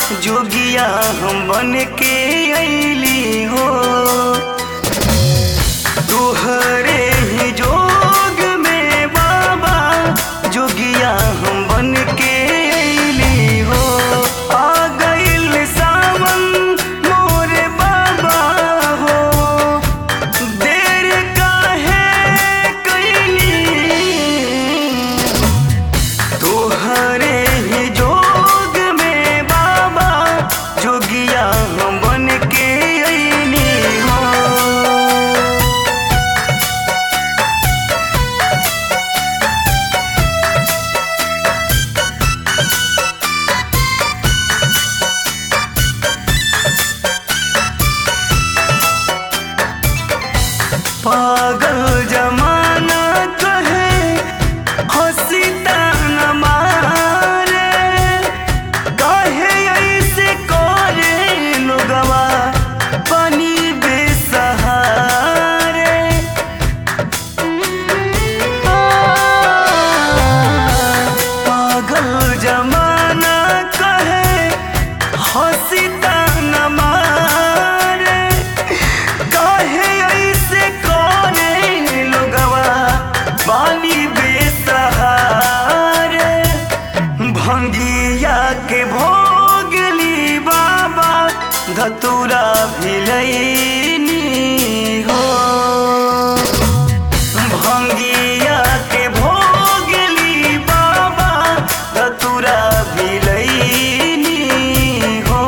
जोगिया हम बन के अइली हो। तोहरे ही जोग में बाबा जोगिया हम बन के अइली हो। आ गइल सावन मोरे बाबा हो, देर काहे कइली। तोहरे ही जोग में बाबा जोगिया हम बन के अइली हो। पागल जमाना कहे हंसी ताना मारे, काहे ऐसे करे लोगवा पानी बेसहारे। पागल जमाना कहे हंसी ताना मारे, काहे ऐसे करे लोगवा पानी बेसहारे। भंगिया के भोगली बाबा धतूरा भिलैनी हो। भंगिया के भोगली बाबा धतूरा भिलैनी हो।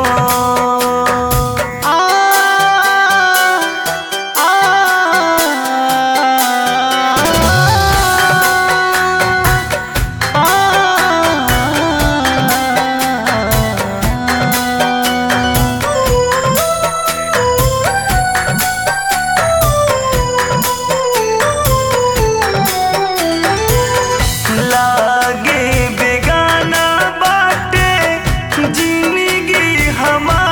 लागे बेगाना बाटे जिंदगी हमार,